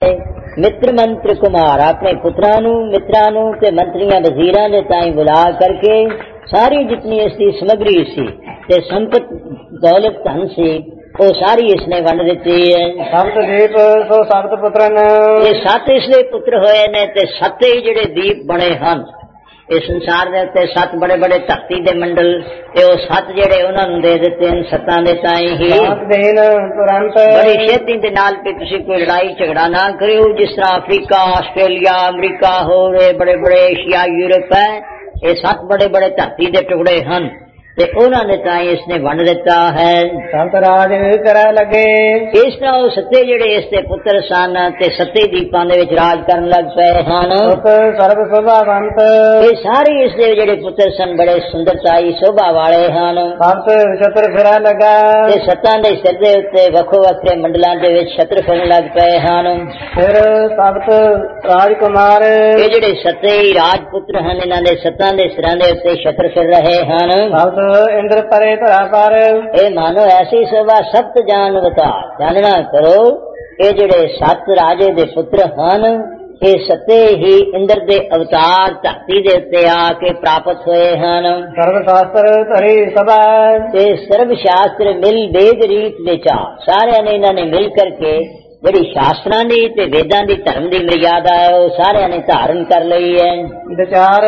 मित्र मंत्र कुमार अपने पुत्रां नूं मित्रां नूं ते मंत्रियां वजीरां दे ताईं बुला करके सारी जितनी इसकी समग्री सी ते संपत दौलत धन सी वो सारी इसने वंड दिती है। सप्त दीप सो सप्त पुत्रन, ये सत इसलिए पुत्र होए ने ते सत ही जिहड़े दीप बने हन इस संसार दे उत्ते सत बड़े बड़े धरती दे मंडल ते ओ सत जिहड़े उन्हां नूं दे दिते हैं सत्तां दे ताईं ही दिन तुरंत बड़ी छेती दे नाल पे तुसीं कोई लड़ाई झगड़ा ना करियो। जिस तरह अफ्रीका आस्ट्रेलिया अमरीका हो रहे बड़े बड़े एशिया यूरोप है ये सत बड़े बड़े धरती दे टुकड़े हन ते उन्हां दे ताईं इसने वंड दिता है। संत राज करा लगे इस तरह वो सत्ते जिहड़े इसके पुत्र सन ते सत्ते दीपां दे विच राज करन लग पए हन। सर्व शोभावंत ये सारे इसके जिहड़े पुत्र सन बड़े सुंदरताई शोभा वाले हन। सप्त छत्र फिरा लगा ते सत्तां दे सिर दे उत्ते वखो वखरे मंडलां दे विच छत्र फिरन लग पए हन। फिर सप्त राजकुमार ये जिहड़े सत्ते ही राजपुत्र हन इन्हां दे सत्तां दे सिरां दे उत्ते छत्र फिर रहे हन। इंद्र परे धरा पर ए मानो ऐसी शोभा सप्त जान अवतार जानना करो ये जिहड़े सत राजे दे पुत्र हन ये सत्ते ही इंद्र दे अवतार धरती दे उत्ते आके प्राप्त होए हन। सर्व शास्त्र धरी सभा ते सर्व शास्त्र मिल वेद रीत विचार सारे ने इन्होंने मिल करके जिहड़ी शास्त्रां दी ते वेदां दी धर्म दी मर्यादा है वो सारे ने धारण कर लई है। विचार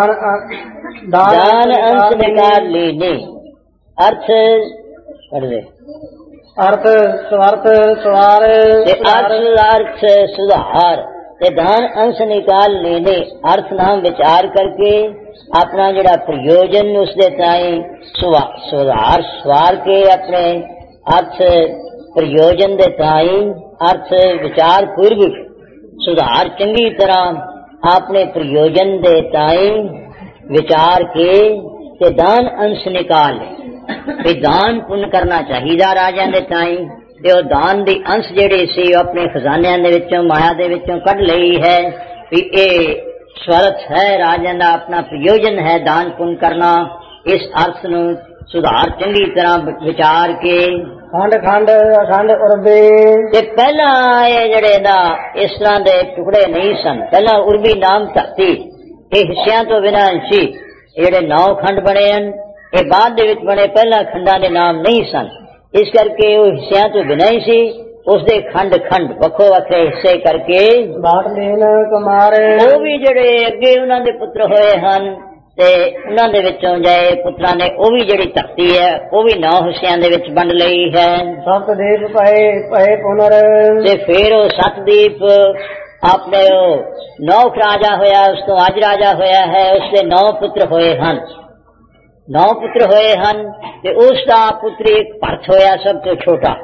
दान अंश निकाल लीने अर्थ पढ़ दे अर्थ स्वार्थ स्वार अर्थ सुधार ते दान अंश निकाल लेने अर्थ नाम विचार करके अपना जड़ा प्रयोजन उसदे ताई सुधार स्वार के अपने अर्थ प्रयोजन दे ताई अर्थ विचार पूर्वक सुधार चंगी तरह अपने प्रयोजन दे ताई विचार के ते दान अंश निकाल भी दान पुण्य करना चाहिए राजा दे ताई ते ओ दान दी अंश जेड़े सी अपने खजानियां दे विचों माया दे विचों कढ लई है भी ए स्वार्थ है राजा दा अपना प्रयोजन है दान पुण्य करना। इस अर्थ नूं सुधार चंगी तरह विचार के खंड खंड अखंड उर्बी ते पहला ये जड़े दा इस तरह दे टुकड़े नहीं सन। पहला उर्बी नाम धरती ये हिस्सियां तो बिना सी जेड़े 9 खंड बने हैं ये बाद दे विच बने पहला खंडां दे नाम नहीं सन इस करके वो हिस्सियां तो बिना ही सी उसदे खंड खंड वखो वखरे हिस्से करके बाट लेन कुमार वो भी जड़े अगे उन्हां दे पुत्र होए हन ते उन्हां दे विचों जाए पुत्रां ने वो भी जड़ी धरती है वो भी 9 हिस्सियां दे विच वंड लई है। सप्त दीप पए पुनर ते फिर वो सतदीप आपने 9 राजा होया उस तो आज राजा होया है उसके 9 पुत्र होए हन 9 पुत्र होए हन ते उसका पुत्र एक भरत होया सब तो छोटा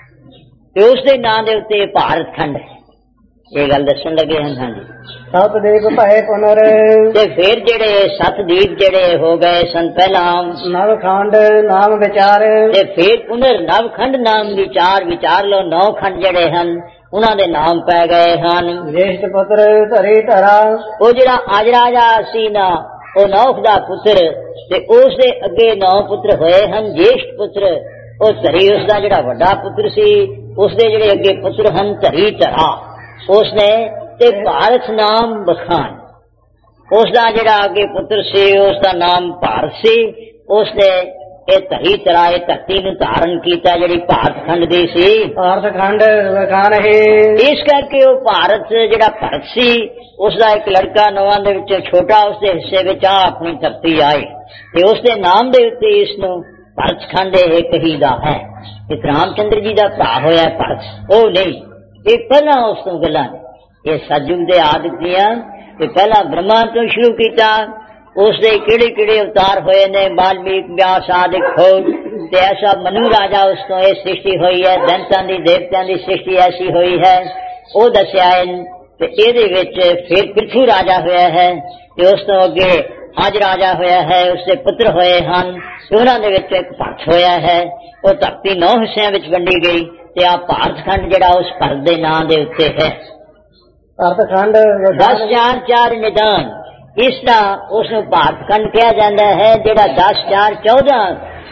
ते उसके नां दे उत्ते भारत खंड ये गल दसन लगे हैं। हाँ जी सप्त दीप पए पुनर ते फिर जेड़े सतदीप जेड़े हो गए सन पहला नव खंड नाम विचार ते फिर पुनर नव खंड नाम विचार लो 9 खंड जेड़े हन उन्हां दे नाम पै गए हन। ज्येष्ठ पुत्र धरी धरा वो जिहड़ा आज राजा सी ना वो नौख दा पुत्र ते उस दे अगे 9 पुत्र होए हन। ज्येष्ठ पुत्र वो धरी उसदा जिहड़ा वड्डा पुत्र सी उसदे जिहड़े अगे पुत्र हन धरी धरा उसने ते भारत नाम बखान उसदा जिहड़ा अगे पुत्र सी उसदा नाम भारत सी उसने ये धरी तरह ये धरती नूं धारण कीता जिहड़ी भारत खंड दी सी भारत खंड बखान है। इस करके वो भारत जिहड़ा भरत सी उसदा एक लड़का 9 दे विचों छोटा उसदे हिस्से विच अपनी धरती आए ते उसदे नाम दे उत्ते इसनूं भरत खंड ये कहीदा है। इस रामचंद्र जी दा भरा होया भरत वो नहीं ये पहला उस तो गल्लां ये सतयुग दे आदि दियां ते पहला ब्रह्मा तो शुरू कीता उसदे किहड़े किहड़े अवतार होए ने वाल्मीक व्यास आदि खोज ते ऐसा मनु राजा उस तो ये सृष्टि हुई है दैंतां दी देवतां दी सृष्टि ऐसी हुई है वो दस्या है ते इहदे विच फिर पृथ्वी राजा होया है ते उस तो अगे आज राजा होया है उसके पुत्र होए हन उन्हां दे विच एक भरत होया है वो धरती 9 हिस्सियां विच वंडी गई ते आ भारत खंड जिहड़ा उस भरत दे नां दे उत्ते है। भारत खंड 10 4 निदान इसका उस भारत खंड कहा जाता है जिहड़ा 10 4 14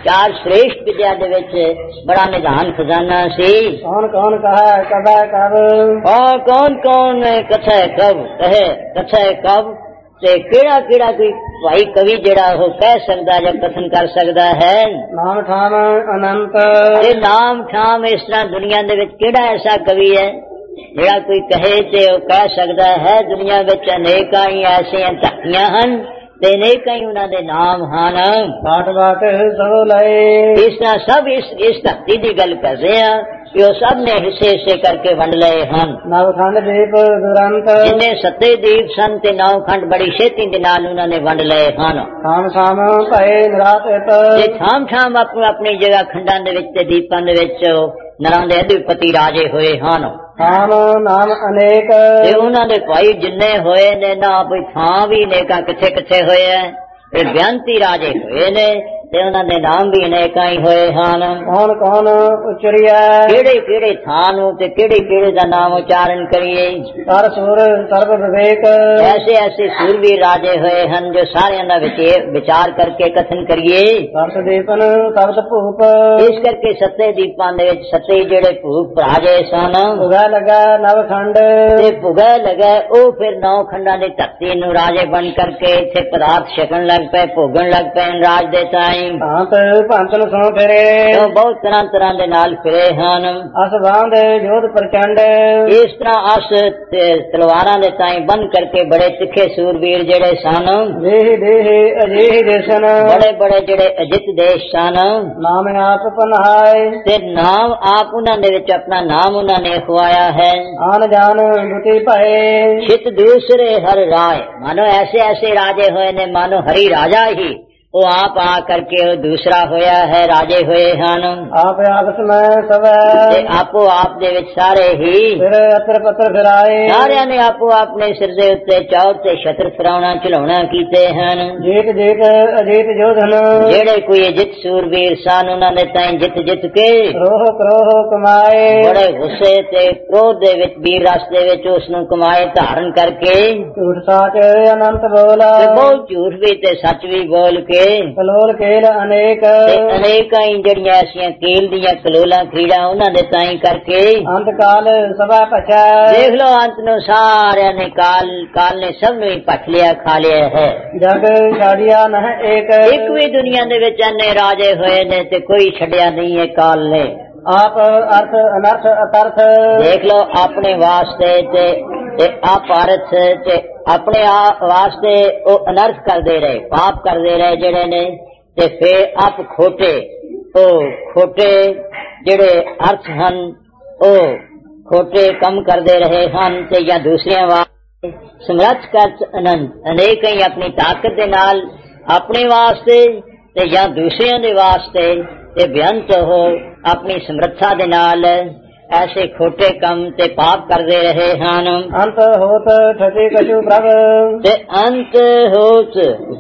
चार श्रेष्ठ विद्या दे विच बड़ा निधान खजाना सी। कौन कौन कहा कब कब, और कौन कौन कथे कब, कहे कथे कब, ते केड़ा केड़ा कोई भाई कवि जेड़ा हो कह सकदा या कथन कर सकदा है। नाम ठाम अनंत, ते नाम ठाम इस तरह दुनिया दे विच केड़ा ऐसा कवि है जेड़ा कोई कहे ते वो कह सकदा है। दुनिया विच अनेकां ही ऐसियां धरतियां हन ते अनेकां ही उन्हां दे नाम हन। बाट बाट सब लए, इस तरह सब इस धरती की गल कर रहे हैं कि वो सब ने हिस्से हिस्से करके वंड लए हन। नवखंड दीप दुरंत, जिन्हें सत्ते दीप सन ते नौ खंड बड़ी छेती दे नाल उन्होंने वंड लए हन। शाम शाम भए निरात, ते थाम थाम अपनी अपनी जगह खंडां दे विच ते दीपां दे विच नरां दे अधिपति राजे होए हन। नाम नाम अनेक, ते उन्हां दे भाई जिन्ने होए ने ना कोई थां भी नेका किथे किथे होए है, ते बेअंती राजे होए ने ते उन्हां दे नाम भी अनेकां ही होए हन। कौन कौन उचरिया, केड़े केड़े थां नूं ते केड़े केड़े दा नाम उच्चारण करिए। कर सुर सर्व विवेक, ऐसे ऐसे सूरवीर राजे होए हन जो सारियां दा विचार करके कथन करिए। सर्स दीपन शब्द भूप, इस करके सत्ते दीपां दे विच सत्ते जेड़े भूप राजे सन उगा लगा नवखंड, ते भुगे लगे ओ फिर नौ खंडां दी धरती नूं राजे बन करके इत्थे पदार्थ छकन लग पे, भोगन लग पे राज दे ताईं। भांत भांतन सो फिरे, तो बहुत तरह तरह दे नाल फिरे हन। अस बांध जोध प्रचंड, इस तरह अस तलवारां दे ताईं बन करके बड़े तिखे सूरवीर जेड़े सन, देह देह अजेह देशन, बड़े बड़े जेड़े अजित देश सन, नाम आप पन्हाय, ते नाम आप उन्हां दे विच अपना नाम उन्हां ने खुआया है। आन जान दुति भये, चित दूसरे हर राय, मानो ऐसे ऐसे राजे होए ने मानो हरि राजा ही वो आप आ करके वो दूसरा होया है, राजे होए हन। आप आपस में सब आपो आप दे विच सारे ही फिर अत्र पत्र फिराए, सारियां ने आपो अपने सिर दे उत्ते चौर ते छत्र फिराउणा चलाउणा कीते हन। जीत जीत अजीत जोधन, जेड़े कोई जित सूरवीर सन उन्हां दे ताईं जित जित के क्रोह क्रोह कमाए, बड़े गुस्से ते क्रोध दे विच वीर रस दे विच उस नूं कमाए धारण करके झूठ साच अनंत बोला, बहुत झूठ भी ते सच भी बोल के कलोल केल अनेक, अनेकां ही जड़ियां ऐसियां केल दियां कलोला क्रीड़ा उन्हां दे ताईं करके अंत काल सभा पछा, देख लो अंत नूं सारियां ने काल ने सब नूं ही पछ लिया खा लिया है। जग छाड़िया न एक भी दुनिया दे विच अन्ने राजे होए ने ते कोई छड़िया नहीं है काल ने। आप अर्थ अनर्थ अतर्थ, देख लो अपने वास्ते ते अपरथ ते अपने वास्ते वो अनर्थ करते रहे, पाप करते रहे जेड़े ने, ते फिर आप खोटे ओ खोटे जेड़े अर्थ हन ओ खोटे कम करते रहे हन, ते या दूसरियां वास्ते समर्थ कर अनंत अनेक ही अपनी ताकत दे नाल अपने वास्ते ते या दूसरियां दे वास्ते ते बेअंत हो अपनी समर्था दे नाल ऐसे खोटे कम ते पाप करते रहे हन। अंत होत ठति कछु प्रभ, ते अंत होत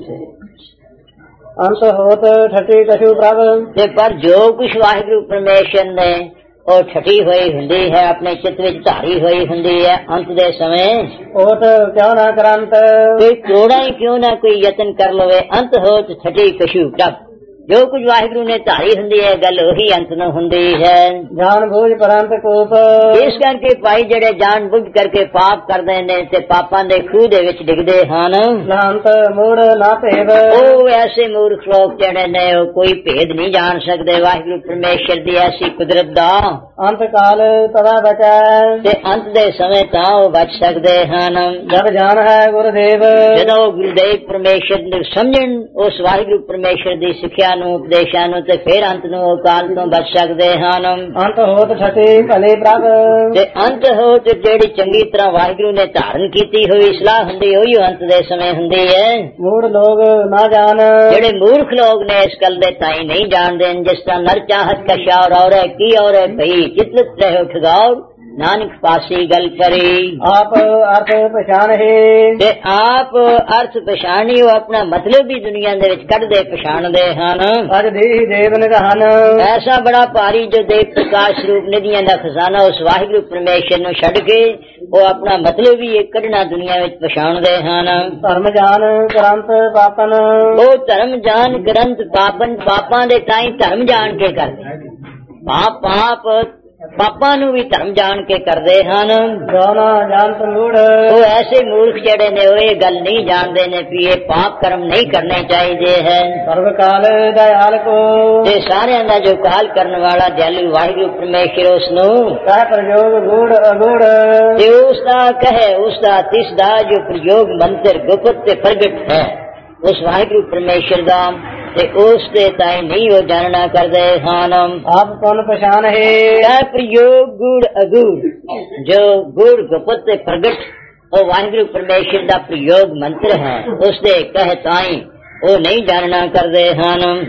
ठति कछु प्रभ, ते पर जो कुछ वाहिगुरु परमेश्वर ने और ठटी हुई हुंदी है अपने चित्त विच धारी हुई हुंदी है अंत दे समय ओट क्यों न करंत, कोई थोड़ा ही क्यों ना कोई यतन कर लवे। अंत होत ठटी कछु प्रभ, जो कुछ वाहिगुरु ने धारी हुंदी है गल वही अंत न हुंदी है। जान बूझ परंत कूप, इस करके भाई जेड़े जान बुझ करके पाप करदे ने ते पापां दे खूह दे विच डिगदे हन। लांत मूड़ ना भेद, ओ ऐसे मूर्ख लोग जेड़े ने कोई भेद नहीं जान सकदे वाहिगुरु परमेश्वर दी ऐसी कुदरत दा। अंत काल तदा बचा, ते अंत दे समय तां ओ बच सकदे हन जब जान है गुरुदेव, जदों गुरुदेव परमेश्वर नूं समझण उस वाहिगुरु परमेश्वर दी सिੱਖਿਆ ਨੂੰ ਉਪਦੇਸ਼ਾਂ ਨੂੰ ਤੇ ਫਿਰ ਅੰਤ ਨੂੰ ਉਹ ਕਾਲ ਤੋਂ ਬਚ ਸਕਦੇ ਹਨ। ਅੰਤ ਹੋਤ ਠਤੀ ਭਲੇ ਪ੍ਰਭ, ਤੇ ਅੰਤ ਹੋਤ ਜਿਹੜੀ ਚੰਗੀ ਤਰ੍ਹਾਂ ਵਾਹਿਗੁਰੂ ਨੇ ਧਾਰਨ ਕੀਤੀ ਹੋਈ ਸਲਾਹ ਹੁੰਦੀ ਹੋਈ ਅੰਤ ਦੇ ਸਮੇਂ ਹੁੰਦੀ ਹੈ। ਮੂੜ ਲੋਗ ਨਾ ਜਾਣ, ਜਿਹੜੇ ਮੂਰਖ ਲੋਕ ਨੇ ਇਸ ਗੱਲ ਦੇ ਤਾਈ ਨਹੀਂ ਜਾਣਦੇ ਜਿਸ ਤਰ੍ਹਾਂ ਨਰ ਚਾਹਤ ਕਸ਼ਾ ਔਰ ਹੈ ਕੀ ਔਰ ਹੈ ਭਈ ਚਿਤਲਤ ਰਹੇ ਠਗਾਉ ਨਾਨਕ ਪਾਸੀ ਗੱਲ ਕਰੀ। ਆਪ ਅਰਥ ਪਛਾਣਹਿ ਤੇ ਆਪ ਅਰਥ ਪਛਾਣੀ ਉਹ ਆਪਣਾ ਮਤਲਬ ਵੀ ਦੁਨੀਆ ਦੇ ਵਿੱਚ ਕੱਢਦੇ ਪਛਾਣਦੇ ਹਨ। ਅਜ ਦੇਹ ਦੇਵ ਨਿਧਾਨ ਐਸਾ ਬੜਾ ਭਾਰੀ ਜੋ ਦੇਵ ਪ੍ਰਕਾਸ਼ ਰੂਪ ਨਿਧੀਆਂ ਦਾ ਖਜ਼ਾਨਾ ਉਸ ਵਾਹਿਗੁਰੂ ਪਰਮੇਸ਼ਰ ਨੂੰ ਛੱਡ ਕੇ ਉਹ ਆਪਣਾ ਮਤਲਬ ਵੀ ਇਹ ਕੱਢਣਾ ਦੁਨੀਆ ਵਿੱਚ ਪਛਾਣਦੇ ਹਨ। ਧਰਮ ਜਾਨ ਗ੍ਰੰਥ ਪਾਪਨ ਉਹ ਧਰਮ ਜਾਣ ਗ੍ਰੰਥ ਪਾਪਨ ਪਾਪਾਂ ਦੇ ਤਾਈਂ ਧਰਮ ਜਾਣ ਕੇ ਕਰਦੇ। ਪਾਪਾਂ ਨੂੰ ਵੀ ਧਰਮ ਜਾਣ ਕੇ ਕਰਦੇ ਹਨ। ਜਾਨਾ ਜਾਨ ਮੂੜ ਉਹ ਐਸੇ ਮੂਰਖ ਜਿਹੜੇ ਨੇ ਉਹ ਇਹ ਗੱਲ ਨਹੀਂ ਜਾਣਦੇ ਨੇ ਵੀ ਇਹ ਪਾਪ ਕਰਮ ਨਹੀਂ ਕਰਨੇ ਚਾਹੀਦੇ ਹੈ। ਸਰਬ ਕਾਲ ਦਇਆਲ ਕੋ ਤੇ ਸਾਰਿਆਂ ਦਾ ਜੋ ਕਾਲ ਕਰਨ ਵਾਲਾ ਦਿਆਲੂ ਵਾਹਿਗੁਰੂ ਪਰਮੇਸ਼ਰ ਉਸ ਨੂੰ ਕਹਿ ਪ੍ਰਯੋਗ ਗੂੜ ਅਗੂੜ ਤੇ ਉਸ ਦਾ ਕਹੇ ਉਸ ਦਾ ਤਿਸ ਦਾ ਜੋ ਪ੍ਰਯੋਗ ਮੰਤਰ ਗੁਪਤ ਤੇ ਪ੍ਰਗਟ ਹੈ ਉਸ ਵਾਹਿਗੁਰੂ ਪਰਮੇਸ਼ਰ ਦਾ ਤੇ ਉਸ ਦੇ ਤਾਈ ਨਹੀਂ ਉਹ ਜਾਣਨਾ ਕਰਦੇ ਹਨ। ਆਪ ਕੌਣ ਪਛਾਣ ਹੈ ਕਹਿ ਪ੍ਰਯੋਗ ਗੁੜ ਅਗੂੜ ਜੋ ਗੁੜ ਗੁਪਤ ਤੇ ਪ੍ਰਗਟ ਉਹ ਵਾਹਿਗੁਰੂ ਪਰਮੇਸ਼ਰ ਦਾ ਪ੍ਰਯੋਗ ਮੰਤਰ ਹੈ ਉਸ ਦੇ ਕਹੇ ਤਾਈ ਉਹ ਨਹੀਂ ਜਾਣਨਾ ਕਰਦੇ ਹਨ।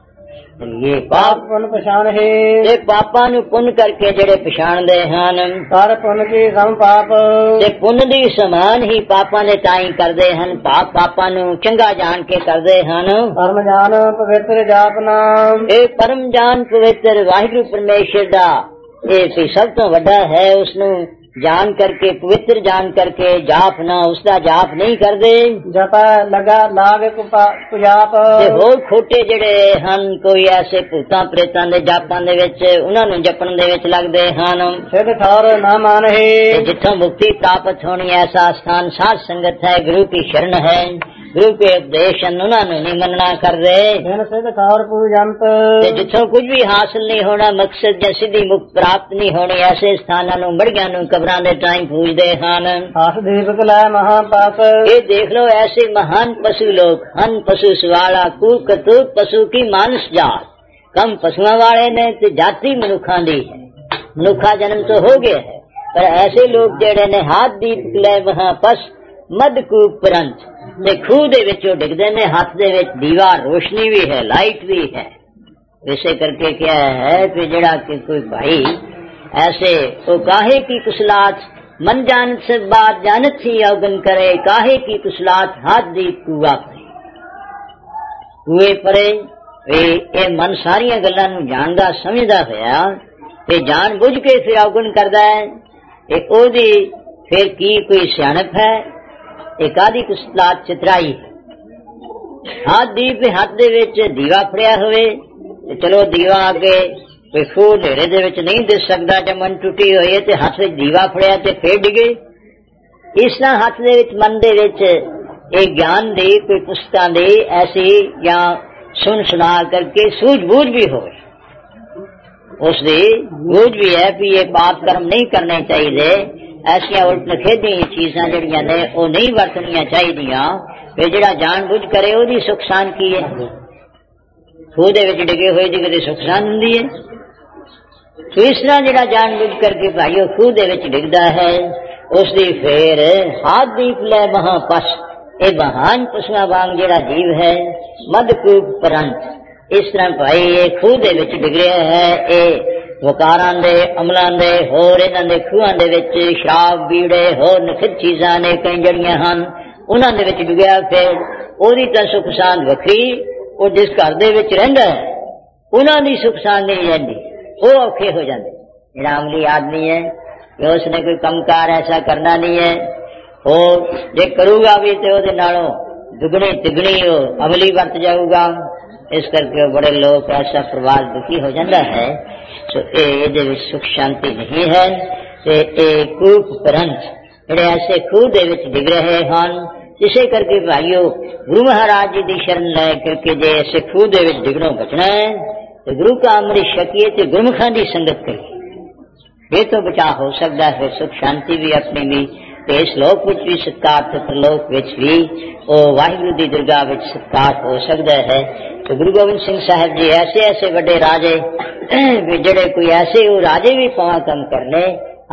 ਇਹ ਪਾਪ ਪੁੰਨ ਪਛਾਣ ਹੈ ਤੇ ਪਾਪਾਂ ਨੂੰ ਪੁੰਨ ਕਰਕੇ ਜਿਹੜੇ ਪਛਾਣਦੇ ਹਨ ਕਰ ਪੁੰਨ ਕੀ ਸਮ ਪਾਪ ਤੇ ਪੁੰਨ ਦੀ ਸਮਾਨ ਹੀ ਪਾਪਾਂ ਦੇ ਤਾਈ ਕਰਦੇ ਹਨ। ਪਾਪਾਂ ਨੂੰ ਚੰਗਾ ਜਾਣ ਕੇ ਕਰਦੇ ਹਨ। ਪਰਮ ਜਾਨ ਪਵਿੱਤਰ ਜਾਪ ਨਾਮ ਇਹ ਪਰਮ ਜਾਨ ਪਵਿੱਤਰ ਵਾਹਿਗੁਰੂ ਪਰਮੇਸ਼ਰ ਦਾ ਇਹ ਸਭ ਤੋਂ ਵੱਡਾ ਹੈ। ਉਸ ਨੂੰ ਜਾਣ ਕਰਕੇ ਪਵਿੱਤਰ ਜਾਣ ਕਰਕੇ ਜਾਪ ਨਾ ਉਸ ਦਾ ਜਾਪ ਨਹੀਂ ਕਰਦੇ। ਜਪਾ ਲਗਾ ਲਾਗ ਪੁਜਾਪ ਤੇ ਹੋਰ ਖੋਟੇ ਜਿਹੜੇ ਹਨ ਕੋਈ ਐਸੇ ਭੂਤਾਂ ਪ੍ਰੇਤਾਂ ਦੇ ਜਾਪਾਂ ਦੇ ਵਿੱਚ ਉਹਨਾਂ ਨੂੰ ਜਪਣ ਦੇ ਵਿੱਚ ਲੱਗਦੇ ਹਨ। ਸਿੱਧ ਠੌਰ ਨਾ ਮਾਨ ਹੈ ਜਿੱਥੋਂ ਮੁਕਤੀ ਪ੍ਰਾਪਤ ਹੋਣੀ ਐਸਾ ਸਥਾਨ ਸਾਧ ਸੰਗਤ ਹੈ ਗੁਰੂ ਕੀ ਸ਼ਰਨ ਹੈ ਗੁਰੂ ਕੇ ਉਪਦੇਸ਼ ਉਹਨਾਂ ਨੂੰ ਨਹੀਂ ਮੰਨਣਾ ਕਰਦੇ। ਸਿੱਧ ਠੌਰ ਪੂਜੰਤ ਤੇ ਜਿੱਥੋਂ ਕੁਝ ਵੀ ਹਾਸਲ ਨਹੀਂ ਹੋਣਾ ਮਕਸਦ ਜਾਂ ਸਿੱਧੀ ਮੁਕਤ ਪ੍ਰਾਪਤ ਨਹੀਂ ਹੋਣੀ ਐਸੇ ਸਥਾਨਾਂ ਨੂੰ ਮੜੀਆਂ ਨੂੰ ਕਬਰਾਂ ਦੇ ਟਾਈਮ ਪੂਜਦੇ ਹਨ। ਆਸ ਦੀਪਕ ਲੈ ਮਹਾਪਾਸ ਇਹ ਦੇਖ ਲੋ ਐਸੇ ਮਹਾਨ ਪਸ਼ੂ ਲੋਕ ਹਨ ਪਸ਼ੂ ਸਵਾਲਾ ਕੂਕ ਕਤੂਕ ਪਸ਼ੂ ਕੀ ਮਾਨਸ ਜਾਤ ਕਮ ਪਸ਼ੂਆਂ ਵਾਲੇ ਨੇ ਤੇ ਜਾਤੀ ਮਨੁੱਖਾਂ ਦੀ ਹੈ। ਮਨੁੱਖਾ ਜਨਮ ਤੋਂ ਹੋ ਗਿਆ ਹੈ ਪਰ ਐਸੇ ਲੋਕ ਜਿਹੜੇ ਨੇ ਹਾਥ ਦੀਪਕ ਲੈ ਮਹਾਪਸ ਮਦ ਕੂਪ ਪਰੰਤ ਤੇ ਖੂਹ ਦੇ ਵਿੱਚੋਂ ਡਿੱਗਦੇ ਨੇ ਹੱਥ ਦੇ ਵਿੱਚ ਦੀਵਾ ਰੋਸ਼ਨੀ ਵੀ ਹੈ ਲਾਈਟ ਵੀ ਹੈ। ਇਸੇ ਕਰਕੇ ਕਿਹਾ ਹੈ ਕਿ ਜਿਹੜਾ ਕਿ ਕੋਈ ਭਾਈ ऐसे तो काहे की कुशलात मन जानत से बात जानत थी अवगन करे काहे की कुशलात हाथ दी कुआ कुए परे ये मन सारिया गल्लां नूं जानदा समझदा होया ते जान बुझ के फिर अवगन करदा है एक ओदी फिर की कोई सियाणप है एक आदि कुशलात चितराई हाथ दी पे हाथ दे विच दीवा फड़िया होवे ते चलो दीवा आगे ਕੋਈ ਖੂਹ ਹਨੇਰੇ ਦੇ ਵਿੱਚ ਨਹੀਂ ਦਿਸ ਸਕਦਾ ਜੇ ਮਨ ਟੁੱਟੀ ਹੋਈ ਹੈ ਤੇ ਹੱਥ ਵਿੱਚ ਦੀਵਾ ਫੜਿਆ ਤੇ ਫੇਰ ਡਿਗੇ। ਇਸ ਤਰ੍ਹਾਂ ਹੱਥ ਦੇ ਵਿੱਚ ਮਨ ਦੇ ਵਿੱਚ ਇਹ ਗਿਆਨ ਦੀ ਕੋਈ ਪੁਸਤਕਾਂ ਦੀ ਐਸੀ ਜਾਂ ਸੁਣ ਸੁਣਾ ਕਰਕੇ ਸੂਝ-ਬੂਝ ਵੀ ਹੋਵੇ ਉਸ ਦੀ ਬੂਝ ਵੀ ਹੈ ਵੀ ਇਹ ਪਾਪ ਕਰਮ ਨਹੀਂ ਕਰਨੇ ਚਾਹੀਦੇ। ਐਸੀਆਂ ਉਲਟ-ਖੇਡੀਆਂ ਚੀਜ਼ਾਂ ਜਿਹੜੀਆਂ ਨੇ ਉਹ ਨਹੀਂ ਵਰਤਣੀਆਂ ਚਾਹੀਦੀਆਂ। ਫਿਰ ਜਿਹੜਾ ਜਾਣ ਬੁੱਝ ਕਰੇ ਉਹਦੀ ਸੁੱਖ ਸ਼ਾਂਤੀ ਹੈ। ਖੂਹ ਦੇ ਵਿੱਚ ਡਿਗੇ ਹੋਏ ਦੀ ਕਦੇ ਸੁੱਖ ਸ਼ਾਂਤੀ ਹੁੰਦੀ ਹੈ। तो इस तरह जरा जानबूझ करके भाइयों खूह दे विच डिगदा है उसदी फेर हाथ दीप ले महापश ये महान पशुआ वांग जरा जीव है मदकूप परंत इस तरह भाई ये खूह दे विच डिग रहा है। ये वकारां दे अमलां दे होर इन्हां दे खूहां दे विच शराब बीड़े होर नखित चीज़ां ने कई जड़ियां हन उन्हां दे विच डुगिया। फिर ओदी तां सुख शांत वखरी ਉਹ जिस घर दे विच रहिंदा है उन्हां दी सुख शांत नहीं रहिंदी वो औखे हो जाते। जेड़ा अमली आदमी है कि उसने कोई कमकार ऐसा करना नहीं है और जे करूगा भी तो ਉਹਦੇ नालों दुगनी तिगनी अमली वर्त जाऊगा। इस करके बड़े लोग ऐसा परिवार दुखी हो जाता है तो ये सुख शांति नहीं है। कूप परंत ਜਿਹੜੇ ऐसे खूह ਦੇ ਵਿੱਚ ਡਿੱਗ ਰਹੇ ਹਨ। इसे करके भाइयों गुरु महाराज जी की शरण ले करके जे ऐसे खूह दे विच डिगणों बचना है तो गुरु का अमृत छकीए तो गुरमुखां दी संगत करिए ये तो बचा हो सकता है। सुख शांति भी अपनी भी इस लोक विच भी सत्कार ते परलोक विच भी वाहिगुरु दी दरगाह विच सत्कार हो सकता है। तो गुरु गोबिंद सिंह साहब जी ऐसे ऐसे बड़े राजे जेड़े कोई ऐसे वो राजे भी पवा कम करने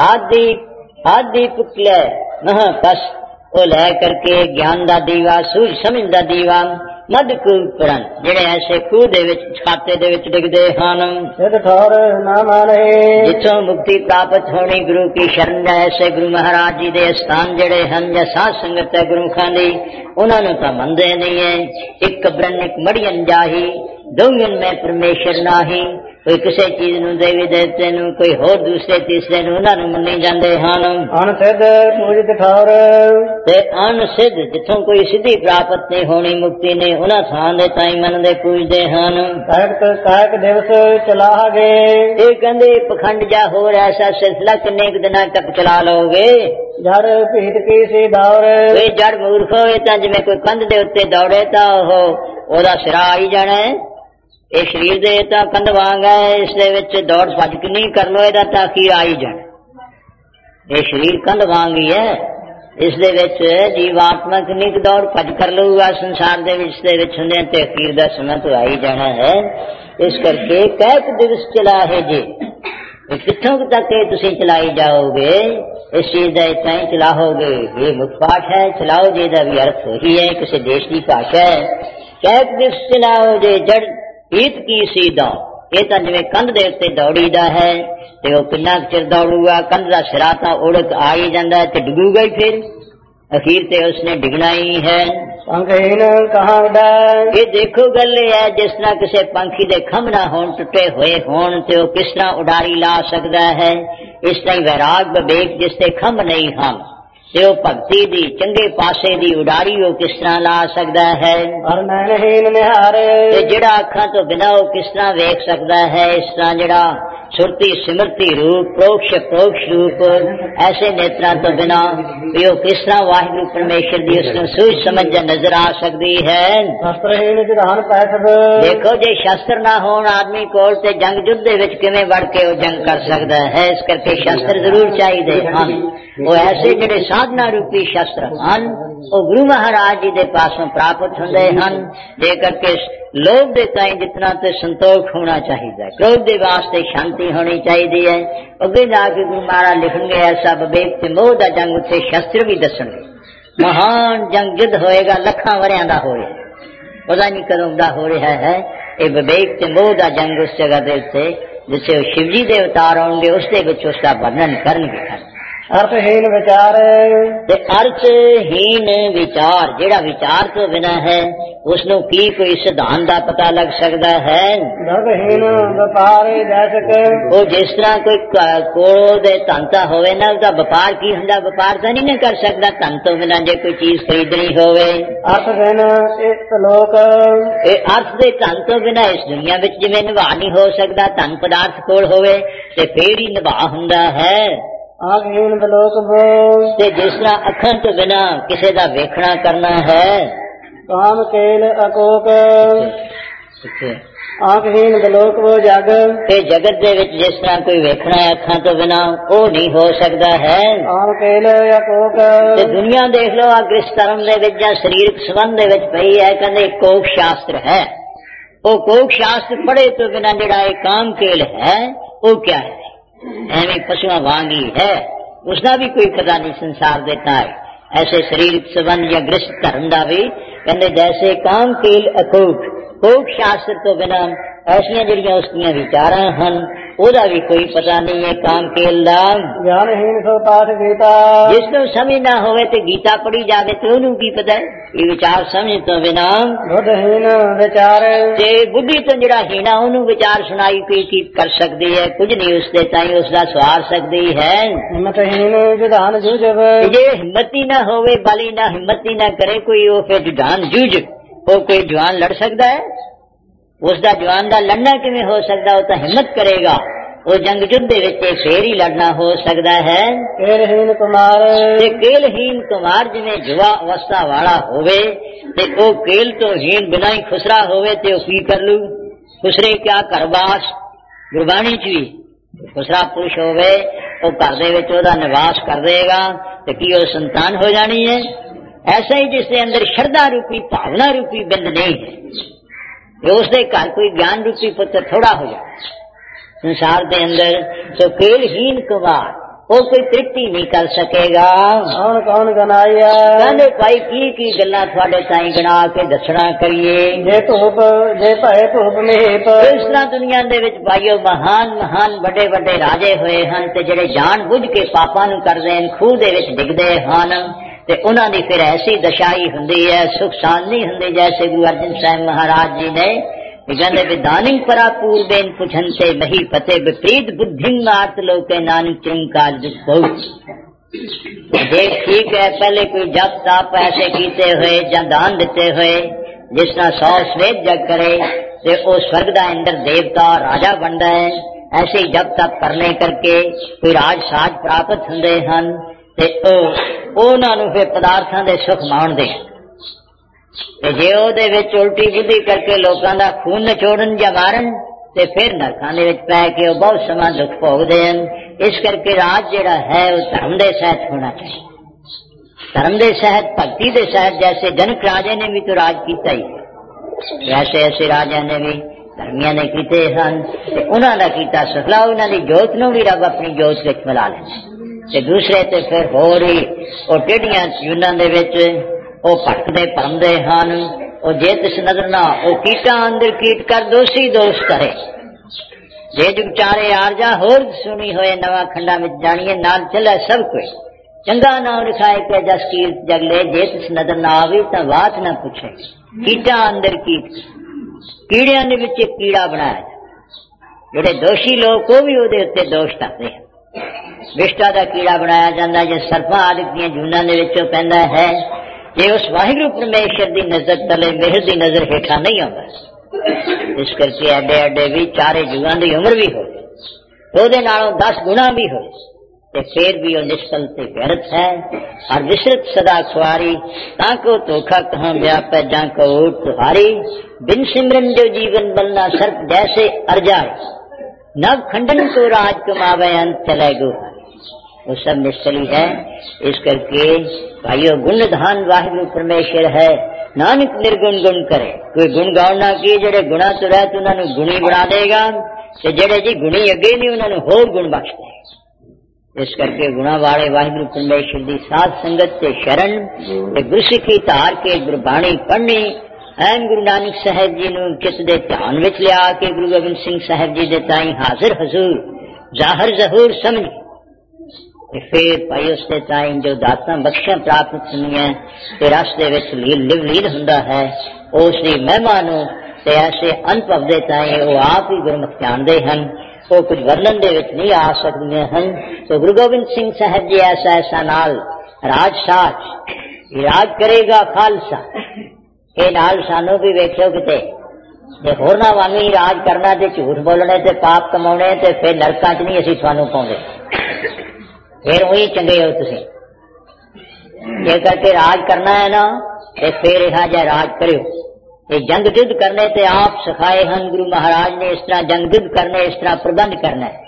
हाथ दी पुतले महापस वो लै करके ज्ञान दा दीवा सूझ समझ दा दीवा ਮਦ ਕੂਪਰਨ ਜਿਹੜੇ ਐਸੇ ਖੂਹ ਦੇ ਵਿੱਚ ਖਾਤੇ ਦੇ ਵਿੱਚ ਡਿੱਗਦੇ ਹਨ। ਸਿਧ ਠੌਰ ਨਾ ਮਾਨਹਿ ਜਿੱਥੋਂ ਮੁਕਤੀ ਪ੍ਰਾਪਤ ਹੋਣੀ ਗੁਰੂ ਕੀ ਸ਼ਰਨ ਜਾਂ ਐਸੇ ਗੁਰੂ ਮਹਾਰਾਜ ਜੀ ਦੇ ਸਥਾਨ ਜਿਹੜੇ ਹਨ ਜਾਂ ਸਾਧ ਸੰਗਤ ਹੈ ਗੁਰਮੁਖਾਂ ਦੀ, ਉਹਨਾਂ ਨੂੰ ਤਾਂ ਮੰਨਦੇ ਨਹੀਂ ਹੈ। ਇੱਕ ਕਬਰਨ ਇੱਕ ਮੜੀਆਂ ਜਾਹੀ ਦੋਵੇਂ ਮੈਂ ਪਰਮੇਸ਼ਰ ਨਾਹੀ। ਕੋਈ ਕਿਸੇ ਚੀਜ਼ ਨੂੰ ਦੇਵੀ ਦੇਵਤੇ ਨੂੰ, ਕੋਈ ਹੋਰ ਦੂਸਰੇ ਤੀਸਰੇ ਨੂੰ, ਉਹਨਾਂ ਨੂੰ ਮੰਨੀ ਜਾਂਦੇ ਹਨ। ਅਨਸਿਧ ਪੂਜਿਤ ਠੌਰ ਤੇ ਅਨਸਿਧ ਜਿੱਥੋਂ ਕੋਈ ਸਿੱਧੀ ਪ੍ਰਾਪਤ ਨਹੀਂ ਹੋਣੀ ਮੁਕਤੀ ਨੇ, ਉਹਨਾਂ ਥਾਂ ਦੇ ਤਾਂ ਹੀ ਮੰਨਦੇ ਪੂਜਦੇ ਹਨ। ਕਾਇਕ ਦਿਵਸ ਚਲਾਗੇ ਇਹ ਕਹਿੰਦੇ ਪਖੰਡ ਜਾ ਹੋਰ ਐਸਾ ਸਿਲਸਿਲਾ ਕਿੰਨੇ ਕੁ ਦਿਨਾਂ ਤੱਕ ਚਲਾ ਲਓਗੇ। ਜੜ ਭੀਤ ਕੀ ਸੀ ਦੌਰ ਕੋਈ ਜੜ ਮੂਰਖ ਹੋਵੇ ਤਾਂ ਜਿਵੇਂ ਕੋਈ ਕੰਧ ਦੇ ਉੱਤੇ ਦੌੜੇ ਤਾਂ ਉਹਦਾ ਸਿਰਾ ਆਈ ਜਾਣਾ ਹੈ। ਇਹ ਸਰੀਰ ਦੇ ਤਾਂ ਕੰਧ ਵਾਂਗ ਹੈ, ਇਸ ਦੇ ਵਿੱਚ ਦੌੜ ਭੱਜ ਕੇ ਨਹੀਂ ਕਰ ਲੋ, ਇਹਦਾ ਤਾਂ ਅਖੀਰ ਆਈ ਜਾਣਾ। ਇਹ ਸਰੀਰ ਕੰਧ ਵਾਂਗ ਹੀ ਹੈ, ਇਸ ਦੇ ਵਿੱਚ ਜੀਵਾਤਮਾ ਕਿੰਨੀ ਕੁ ਦੌੜ ਭੱਜ ਕਰ ਲਊਗਾ ਸੰਸਾਰ ਦੇ ਵਿੱਚ ਦੇ ਵਿੱਚ ਹੁੰਦੇ ਤੇ ਅਖੀਰ ਦਾ ਸਮਾਂ ਤਾਂ ਆਈ ਜਾਣਾ ਹੈ। ਇਸ ਕਰਕੇ ਕੈਕ ਦਿਵਸ ਚਲਾ ਹੈ ਜੀ, ਕਿੱਥੋਂ ਤੱਕ ਇਹ ਤੁਸੀਂ ਚਲਾਈ ਜਾਓਗੇ, ਇਸ ਚੀਜ਼ ਦਾ ਇਤਾਂ ਹੀ ਚਲਾਓਗੇ। ਇਹ ਮੁੱਖ ਪਾਠ ਹੈ, ਚਲਾਓ ਜੀ ਦਾ ਵੀ ਅਰਥ ਉਹੀ ਹੈ, ਕਿਸੇ ਦੇਸ਼ ਦੀ ਭਾਸ਼ਾ ਹੈ। ਕੈਕ ਦਿਵਸ ਚਲਾਓ ਜੇ ਜੜ ਈਤ ਕੀ ਸੀ ਦੌੜ। ਇਹ ਤਾਂ ਜਿਵੇਂ ਕੰਧ ਦੇ ਉੱਤੇ ਦੌੜੀਦਾ ਹੈ ਤੇ ਉਹ ਕਿੰਨਾ ਚਿਰ ਦੌੜੂਗਾ, ਕੰਧ ਦਾ ਸਿਰਾ ਤਾਂ ਉੜਕ ਆ ਹੀ ਜਾਂਦਾ ਤੇ ਡਿੱਗੂਗਾ ਹੀ, ਫਿਰ ਅਖੀਰ ਤੇ ਉਸਨੇ ਡਿੱਗਣਾ ਹੀ ਹੈ। ਪੰਖਹੀਨ ਕਹਾਂ ਉਡਾ ਇਹ ਦੇਖੋ ਗੱਲ ਇਹ ਹੈ, ਜਿਸ ਤਰ੍ਹਾਂ ਕਿਸੇ ਪੰਖੀ ਦੇ ਖੰਭ ਨਾ ਹੋਣ, ਟੁੱਟੇ ਹੋਏ ਹੋਣ, ਤੇ ਉਹ ਕਿਸ ਤਰ੍ਹਾਂ ਉਡਾਰੀ ਲਾ ਸਕਦਾ ਹੈ। ਇਸ ਤਰ੍ਹਾਂ ਵੈਰਾਗ ਵਿਵੇਕ ਜਿਸ ਤੇ ਖੰਭ ਨਹੀਂ ਹਨ ਤੇ ਉਹ ਭਗਤੀ ਦੀ ਚੰਗੇ ਪਾਸੇ ਦੀ ਉਡਾਰੀ ਉਹ ਕਿਸ ਤਰ੍ਹਾਂ ਲਾ ਸਕਦਾ ਹੈ। ਹਰ ਨੈਣਹੀਨ ਨਿਹਾਰੇ ਤੇ ਜਿਹੜਾ ਅੱਖਾਂ ਤੋਂ ਬਿਨਾਂ ਉਹ ਕਿਸ ਤਰ੍ਹਾਂ ਵੇਖ ਸਕਦਾ ਹੈ। ਇਸ ਤਰ੍ਹਾਂ ਜਿਹੜਾ ਸੁਰਤੀ ਸਿਮਰਤੀ ਰੂਪ ਪ੍ਰੋਕਸ਼ ਰੂਪ ਐਸੇ ਨੇਤਰਾਂ ਤੋਂ ਬਿਨਾਂ ਵੀ ਉਹ ਕਿਸ ਤਰ੍ਹਾਂ ਵਾਹਿਗੁਰੂ ਪਰਮੇਸ਼ਰ ਦੀ ਉਸ ਨੂੰ ਸੂਝ ਸਮਝ ਨਜ਼ਰ ਆ ਸਕਦੀ ਹੈ। ਸ਼ਸਤਰਹੀਨ ਜੁਧਾਨ ਪੈਸਬ ਦੇਖੋ ਜੇ ਸ਼ਸਤਰ ਨਾ ਹੋਣ ਆਦਮੀ ਕੋਲ ਤੇ ਜੰਗ ਯੁੱਧ ਦੇ ਵਿੱਚ ਕਿਵੇਂ ਵੜ ਕੇ ਉਹ ਜੰਗ ਕਰ ਸਕਦਾ ਹੈ। ਇਸ ਕਰਕੇ ਸ਼ਸਤਰ ਜ਼ਰੂਰ ਚਾਹੀਦੇ ਹਨ। ਉਹ ਐਸੇ ਜਿਹੜੇ ਸਾਧਨਾ ਰੂਪੀ ਸ਼ਸਤਰ ਹਨ ਉਹ ਗੁਰੂ ਮਹਾਰਾਜ ਜੀ ਦੇ ਪਾਸੋਂ ਪ੍ਰਾਪਤ ਹੁੰਦੇ ਹਨ। ਜੇ ਕਰਕੇ ਲੋਭ ਦੇ ਤਾਈਂ ਜਿਤਨਾ ਤੇ ਸੰਤੋਖ ਹੋਣਾ ਚਾਹੀਦਾ, ਕ੍ਰੋਧ ਦੇ ਵਾਸਤੇ ਸ਼ਾਂਤੀ ਹੋਣੀ ਚਾਹੀਦੀ ਹੈ। ਅੱਗੇ ਜਾ ਕੇ ਗੁਰੂ ਮਹਾਰਾਜ ਲਿਖਣਗੇ ਐਸਾ ਵਿਵੇਕ ਤੇ ਮੋਹ ਦਾ ਜੰਗ, ਉੱਥੇ ਸ਼ਸਤਰ ਵੀ ਦੱਸਣਗੇ। ਮਹਾਨ ਜੰਗ ਯੁੱਧ ਹੋਏਗਾ, ਲੱਖਾਂ ਵਰਿਆਂ ਦਾ ਹੋਏ, ਪਤਾ ਨਹੀਂ ਕਦੋਂ ਦਾ ਹੋ ਰਿਹਾ ਹੈ। ਇਹ ਵਿਵੇਕ ਤੇ ਮੋਹ ਦਾ ਜੰਗ ਉਸ ਜਗ੍ਹਾ ਦੇ ਉੱਤੇ ਜਿੱਥੇ ਉਹ ਸ਼ਿਵ ਜੀ ਦੇ ਅਵਤਾਰ ਆਉਣਗੇ ਉਸ ਦੇ ਵਿੱਚ ਉਸ ਦਾ ਵਰਣਨ ਕਰਨਗੇ। ਅਰਥਹੀਨ ਵਿਚਾਰ ਤੇ ਅਰਥਹੀਨ ਵਿਚਾਰ, ਜਿਹੜਾ ਵਿਚਾਰ ਤੋਂ ਬਿਨਾਂ ਹੈ ਉਸ ਨੂੰ ਕੀ ਕੋਈ ਸਿਧਾਂਤ ਦਾ ਪਤਾ ਲੱਗ ਸਕਦਾ ਹੈ। ਦਰਹੀਨ ਵਪਾਰ ਜੈਸਕ ਉਹ ਜਿਸ ਤਰ੍ਹਾਂ ਕੋਈ ਕੋਲੋਂ ਦੇ ਧੰਤਾ ਹੋਵੇ ਨਾ, ਉਹਦਾ ਵਪਾਰ ਕੀ ਹੁੰਦਾ, ਵਪਾਰ ਤਾਂ ਨਹੀਂ ਕਰ ਸਕਦਾ ਧਨ ਤੋਂ ਬਿਨਾਂ ਜੇ ਕੋਈ ਚੀਜ਼ ਖਰੀਦਣੀ ਹੋਵੇ। ਅਰਥਹੀਨ ਇਸ ਲੋਕ ਇਹ ਅਰਥ ਦੇ ਧਨ ਤੋਂ ਬਿਨਾਂ ਇਸ ਦੁਨੀਆ ਵਿੱਚ ਜਿਵੇਂ ਨਿਭਾ ਨਹੀਂ ਹੋ ਸਕਦਾ, ਧਨ ਪਦਾਰਥ ਕੋਲ ਹੋਵੇ ਤੇ ਫੇਰ ਹੀ ਨਿਭਾ ਹੁੰਦਾ ਹੈ। ਆਖਹੀਨ ਬਲੋਕ ਤੇ ਜਿਸ ਤਰ੍ਹਾਂ ਅੱਖਾਂ ਤੋਂ ਬਿਨਾਂ ਕਿਸੇ ਦਾ ਵੇਖਣਾ ਕਰਨਾ ਹੈ। ਕਾਮ ਕੇਲ ਅਕੋਕ ਆਖਹੀਨ ਬਲੋਕ ਵੋ ਜਗ ਤੇ ਜਗਤ ਦੇ ਵਿੱਚ ਜਿਸ ਤਰ੍ਹਾਂ ਕੋਈ ਵੇਖਣਾ ਹੈ ਅੱਖਾਂ ਤੋਂ ਬਿਨਾਂ ਉਹ ਨਹੀਂ ਹੋ ਸਕਦਾ ਹੈ। ਕਾਮ ਕੇਲ ਅਕੋਕ ਤੇ ਦੁਨੀਆ ਦੇਖ ਲਓ ਅਗ੍ਰਿਸ ਧਰਮ ਦੇ ਵਿੱਚ ਜਾਂ ਸਰੀਰਕ ਸੰਬੰਧ ਦੇ ਵਿੱਚ ਪਈ ਹੈ, ਕਹਿੰਦੇ ਕੋਕ ਸ਼ਾਸਤਰ ਹੈ। ਉਹ ਕੋਕ ਸ਼ਾਸਤਰ ਪੜ੍ਹੇ ਤੋਂ ਬਿਨਾਂ ਜਿਹੜਾ ਇਹ ਕਾਮ ਕੇਲ ਹੈ ਉਹ ਕਿਆ ਹੈ, ਐਵੇਂ ਪਸ਼ੂਆਂ ਵਾਂਗ ਹੀ ਹੈ, ਉਸਦਾ ਵੀ ਕੋਈ ਪਤਾ ਨਹੀਂ ਸੰਸਾਰ ਦੇ ਤਾਏ। ऐसे शरीर संबंध या गृहस्थ धर्म का भी कहते जैसे काम कील अकूट कोक शास्त्र तो बिना ऐसिया जड़िया उसकी विचारा हैं ਉਹਦਾ भी कोई पता नहीं है। काम केल दा ज्ञानहीन सो पाठ गीता जिसको समझ ना होवे ते गीता पढ़ी जावे तो ਉਹਨੂੰ ਕੀ पता है। ये विचार समझ तो बिना बुद्धहीन विचार ते बुद्धि तो जड़ा हीना ਉਹਨੂੰ विचार सुनाई की कर सकती है, कुछ नहीं उसके ताई उसका सवार सकती है। हिम्मतहीन जुधान जूझब जे हिम्मती ना होवे बाली ना हिम्मती ना करे कोई वो फिर जुधान जूझ वो कोई जवान लड़ सकता है। उसका जवान का लड़ना किमें हो सकता, वो तो हिम्मत करेगा वो जंग युद्ध फिर ही लड़ना हो सकता है। केलहीन कुमार केलहीन कुमार जिमें जुआ अवस्था वाला होवे ते ओ केल तो हीन बिना ही खुसरा होवे ते ओ की कर लू खुसरे क्या करबास गुरबाणी च भी खुसरा पुरुष होवे वो घर दे विच ओदा निवास कर देगा ते की ओ संतान हो जानी है। ऐसा ही जिसके अंदर श्रद्धा रूपी भावना रूपी बिंद नहीं है उसके घर कोई ज्ञान रूपी पुत्र थोड़ा हो जाए संसार के अंदर। तो केलहीन कुमार वो कोई तृप्ति नहीं कर सकेगा। कौन कौन गनाया कहते भाई की गल्लां थोड़े ताई गणा के दसना करिए। जे धूप जे भय धूप मीप इस तरह दुनिया दे विच भाईओ महान महान बड़े बड़े राजे होए हन ते जेड़े जान बुझ के पापां नूं करदे हन, खूह दे विच डिगदे हन ते उन्हां दी फिर ऐसी दशाई हुंदी है, सुख शांति नहीं हुंदी। जैसे गुरु अर्जन साहिब महाराज जी ने कहते विदानिक परा पूर्वेन पुछनते मही पते विपरीत बुद्धि मार्त लोके नानक चिरंकार दुख बहुत। देख ठीक है, पहले कोई जप ताप ऐसे कीते हुए या दान देते हुए जिस तरह 100 श्वेत जग करे ते वो स्वर्ग दा अंदर देवता राजा बनता है। ऐसे ही जप तप करने करके कोई राज साज प्राप्त हुंदे हन ते उन्हां नूं फिर पदार्थां दे सुख माणदे। जे ओहदे विच उल्टी बुद्धि करके लोकां दा खून नचोड़न या मारन ते फिर नरकां दे विच पै के बहुत समा दुख भोगदे हन। इस करके राज जिहड़ा है वो धर्म दे सहित होना चाहिए, धर्म दे सहित, भक्ति दे सहित। जैसे जनक राजे ने भी तो राज कीता ही, वैसे ऐसे राजा ने भी धर्मिया ने कीते हन ते उन्हां दा कीता सफला। उन्हां दी जोत नूं भी रब अपनी जोत विच मिला लैंदा ते दूसरे ते फिर होर ही वो टेढ़ियां जूनां दे विच वो भटकदे भरमदे हन। वो जे तिस नजर ना वो कीटा अंदर कीट कर दोषी दोष करे। जे जुग चारे आरजा होर सुनी होए नवा खंडा में जानिए नाल चले सब कोई। चंगा नाम लिखाए के जस कीर्त जगले, जे तिस नजर ना आवे तो बात ना पूछे। कीटा अंदर कीट, कीड़ियां दे विच कीड़ा बनाया। जेड़े दोषी लोग को भी ओदे उत्ते दोष ढकदे हैं। विष्टा दा कीड़ा बनाया जांदा जे सर्पां आदि दीयां जूनां दे विचों पैंदा है। ये उस वाहिगुरु परमेश्वर की नजर तले मेहर की नजर हेठा नहीं आता। इस करके एडे एडे भी चारे जुगां की उम्र भी हो तो 10 गुना भी हो ते फिर भी वो निष्फल ते व्यर्थ है। और विसृत सदा खुआरी ताको धोखा कहाँ व्याप जाको ऊट तुम्हारी। बिन सिमरन जो जीवन बनना सर्प जैसे अर्जाए, नव खंडन को राज कमावे अंत चले गो। वो सब निश्चली है। इस करके भाइयों गुणधान वाहिगुरु परमेश्वर है। नानक निर्गुण गुण करे, कोई गुण गाउण ना की। जेड़े गुणा तो रह तो उन्होंने गुणी बना देगा ते जेड़े जी गुणी अगे नहीं उन्होंने होर गुण बख्श दे। इस करके गुणा वाले वाहिगुरु परमेश्वर की साध संगत से शरण ते गुरसिੱਖੀ धार के गुरबाणी पढ़नी। एन गुरु नानक साहब जी नूं चित दे ध्यान विच लिया के गुरु गोबिंद सिंह साहब जी दे ताई हाजिर हजूर जाहिर जहूर समझ फिर भाई उसके ताई जो दातां बख्शियां प्राप्त हुंदियां ते रास्ते विच लीन हुंदा है। उसकी महिमा नूं ते ऐसे अनुभव दे ताई वो आप ही गुरमुख जानदे हन। वो कुछ वर्णन दे विच नहीं आ सकदे हन। तो गुरु गोबिंद सिंह साहब जी ऐसा नाल राज साज राज करेगा खालसा। ये नाल सानू भी वेखियो किते जे होरना वांग ही राज करना ते झूठ बोलने ते पाप कमाने ते फिर नरकां च नहीं असीं तुहानू पाउंदे। फिर वही चंगे हो तुसी। ये करके राज करना है ना ते फिर यह जा राज करियो। ये जंग युद्ध करने ते आप सिखाए हन गुरु महाराज ने। इस तरह जंग युद्ध करने, इस तरह प्रबंध करना है,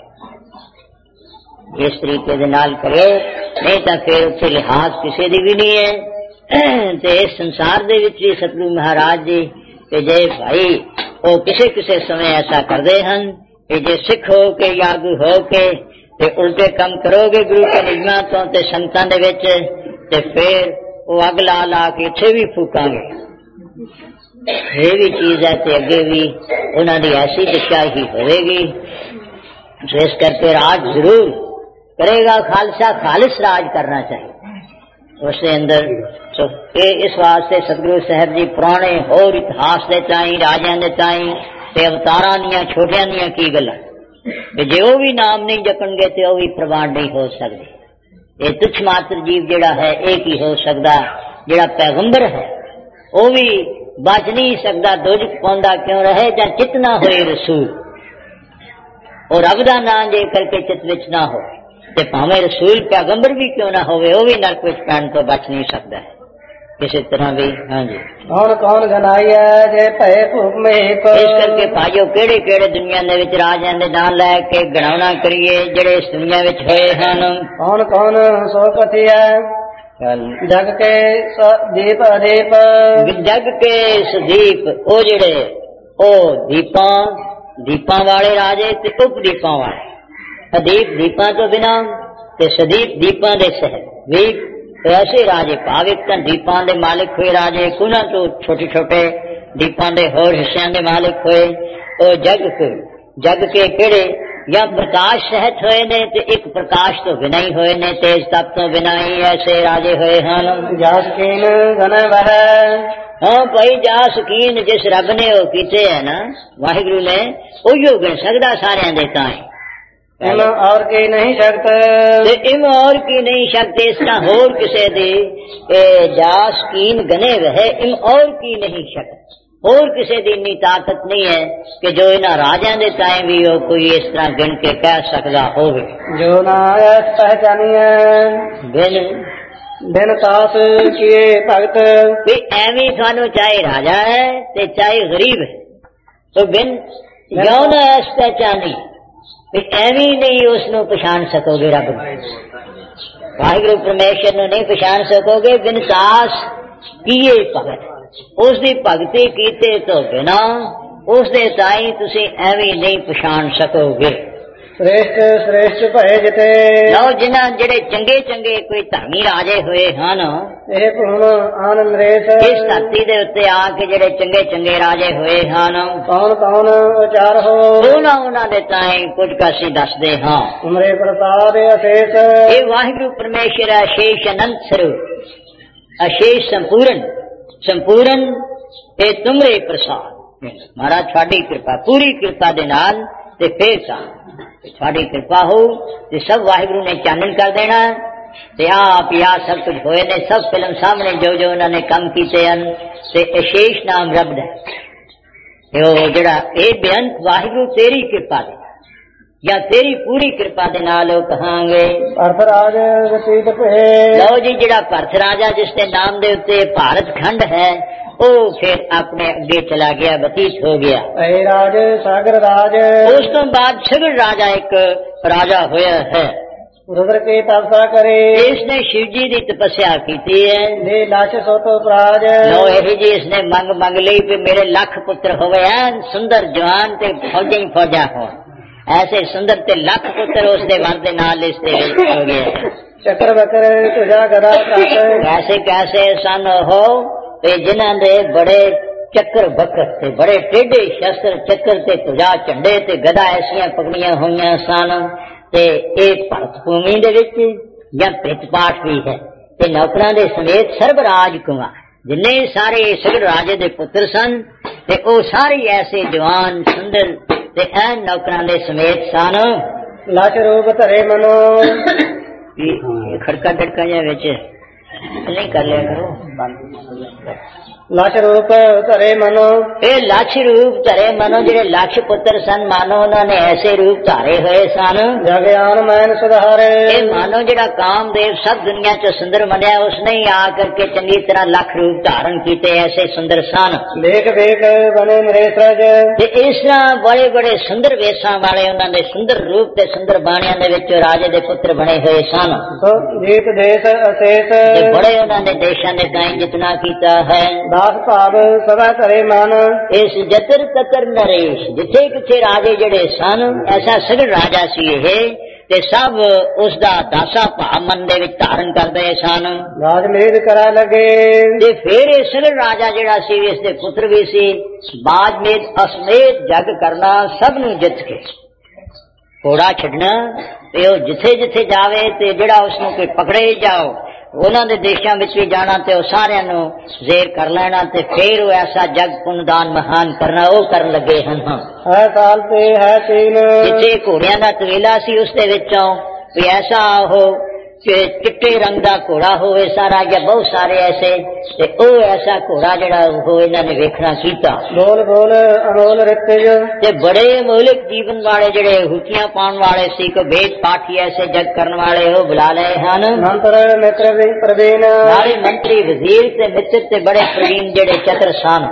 इस तरीके दे नाल करियो। नहीं तो फिर उत्थे लिहाज किसी दी भी नहीं है। ते इस संसार दे विच भी सतगुरु महाराज जी ते जे भाई वो किसे किसे समय ऐसा करते हन कि जे सिख हो के यागू हो के ते उल्टे कम करोगे गुरु के नियमां तो ते संतां दे विच ते फिर वो अग ला ला के इत्थे भी फूकांगे। ये भी चीज है ते अगे भी उन्हां दी ऐसी दिशा ही होवेगी। इस करके राज जरूर करेगा खालसा, खालिस राज करना चाहिए उसके अंदर। तो इस वास्ते सतगुरु साहब जी पुराने होर इतिहास दे ताई राजा दे ताई ते अवतारां दियां छोटियां दियां की गल्लां जे वो भी नाम नहीं जपणगे तो वो भी प्रवान नहीं हो सकते। ये तुच्छ मात्र जीव जेड़ा है एक ही हो सकता। जेड़ा पैगंबर है वो भी बच नहीं सकता। दोजख पाउंदा क्यों रहे या चित ना होए रसूल। और रब दा नाम जे करके चित विच ना हो ते भावें रसूल पैगंबर भी क्यों ना होवे वो भी नरक विच पैण तो बच नहीं सकता है। किसी तरह भी। हाँ जी। कौन कौन गनाइया जे भय भूप में इस करके भाइयों केड़े केड़े दुनिया दे विच राजां दे नाम लैके गणाउणा करिए जेड़े इस दुनिया विच होए हन। कौन कौन सो कथिया जग के दीप अदीप, जग के सदीप ओ जेड़े ओ दीपां वाले राजे ते उपदीपां वाले। अदीप दीपां तो बिना ते सदीप दीपां दे सहत वीप ऐसे राजे भाविक तन दीपां दे मालिक हुए राजे कुना तो छोटे छोटे दीपां दे होर हिस्सियां दे मालिक हुए ओ जग के केड़े या प्रकाश सहित होए ने ते एक प्रकाश तो बिना ही होए ने तेज तप तो बिना ही ऐसे राजे होए हन जस कीन घन वह हाँ भाई जा शकीन जिस रब ने वो कीते है ना वाहिगुरु ने उहियो गिन सकदा सारियां दे ताई इम और की नहीं सकते इम और की नहीं सकते इसका होर किसे दे जा शकीन गने वह इम और की नहीं सकते और किसी की इन्नी ताकत नहीं है कि जो इन्हां राजा दे ताएं भी हो कोई इस तरह गिन के कह सकदा होवे जो ना पहचानिए बिन तास किए भगत भी एवं थानू चाहे राजा है ते चाहे गरीब है तो बिन जो ना ऐस पहचानी भी एवं नहीं उसनू पछाण सकोगे रब वाहिगुरु परमेश्वर नू नहीं पछाण सकोगे बिन तास किए भगत उसकी भगती कीते तो बिना उसदे ताई तुसी एवं नहीं पछाण सकोगे श्रेष्ठ श्रेष्ठ भय जिते लो जिन्हां जेड़े चंगे चंगे कोई धर्मी राजे हुए हन इस धरती दे उत्ते आके जेड़े चंगे चंगे राजे हुए हन कौन कौन उचार हो उन्हां दे ताई कुछ कासी दसदे हां उमरे प्रताप अशेष ये वाहिगुरु परमेश्वर अशेष अनंत स्वरूप अशेष संपूर्ण ते तुमरे प्रसाद महाराज थोड़ी कृपा पूरी कृपा दे नाल ते फिर थोड़ी कृपा हो ते सब वाहिगुरु ने चानन कर देना ते आप या सब कुछ होए ने सब फिल्म सामने जो जो उन्होंने काम कीते हैं ते अशेष नाम रब दा ते ओ जेड़ा ए बेअंत वाहिगुरु तेरी कृपा दे या तेरी पूरी कृपा दे नाल कहांगे भरतराज गतीत भे लो जी जेड़ा भरतराजा जिसके नाम दे उत्ते भारत खंड है ओ फिर अपने अगे चला गया व्यतीत हो गया राज सागर राज उस तो बाद सगर राजा एक राजा होया है रुद्र के तपस्या करे इसने शिव जी की तपस्या की है लाश सोतो प्राज लो यही जी इसने मंग ली कि मेरे लख पुत्र होवे हैं सुंदर जवान ते फौजी फौजा हो ऐसे सुंदर ते लख पुत्र उसके वन के नाल इससे हो गए चक्र बकर तुझा गदा कैसे कैसे सन हो जिन्हां दे बड़े चक्कर बकर ते बड़े टेढ़े शस्त्र चक्कर ते तुझा झंडे ते गदा ऐसियां पकड़ियां हुई सन ते एक भरत भूमि दे विच या पितपाठ भी है ते नौकरां दे समेत सर्वराज कुमार जिन्ने सारे सगर राजे दे पुत्र सन ते ओ सारे ऐसे जवान सुंदर ते ऐन नौकरां दे समेत सन लाश रूप धरे मनो खड़का डटका जा विच नहीं कर लिया करो लाश रूप धरे मनो ये लाश रूप धरे मनो जेड़े लाश पुत्र सन मानो उन्होंने ऐसे रूप धारे हुए सन जगयान मैन सुधारे ये मानो जेड़ा कामदेव सब दुनिया च सुंदर मनया उसने ही आकर के चंगी तरह लख रूप धारण किए ऐसे सुंदर सन देख देख बने नरेश इस तरह बड़े बड़े सुंदर वेशा वाले उन्होंने सुंदर रूप ते सुंदर बाणिया दे विच राजे दे पुत्र बने हुए सन जीत देश अशेष बड़े उन्होंने देशा ने ताई जितना किया है दास भाव सदा करे मन इस जतर ततर नरेश जिथे किथे राजे जड़े सन ऐसा सगड़ राजा सी ये ते सब उसका दासा भाव मन दे विच धारण करदे सन राजमेद करा लगे ते फिर ये सगड़ राजा जड़ा सी इसदे पुत्र भी सी बाजमेद असमेत जग करना सब नू जित के घोड़ा छड़ना ते ओ जिथे जिथे जावे ते जड़ा उसनू कोई पकड़े जाओ उन्हां दे देशां विच भी जाना ते ओ सारियां नू ज़ेर कर लेना ते फिर वो ऐसा जग पुण्यदान महान करना वो कर लगे हन है साल पे है तीन जिथे घोड़ियां दा तवेला सी उस दे विचों भी ऐसा हो चिट्टे रंग का घोड़ा होवे सारा या बहुत सारे ऐसे ते ओ ऐसा घोड़ा जड़ा हो इन्हां ने वेखना कीता बोल बोल अमोल रितेज ते बड़े अमोलिक जीवन वाले जड़े हुचियां पाउण वाले सी को भेद पाठी ऐसे जग करने वाले हो बुला लए हन मंत्र मित्र प्रवीण सारे मंत्री वजीर ते मित्र ते बड़े प्रवीण जड़े चतुर सन